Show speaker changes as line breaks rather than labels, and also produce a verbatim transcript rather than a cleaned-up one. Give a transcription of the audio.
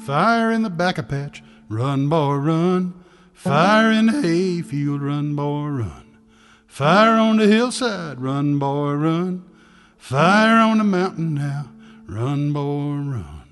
Fire in the back of patch, run, boy, run. Fire in the hayfield, run, boy, run. Fire on the hillside, run, boy, run. Fire on the mountain now, run, boy, run.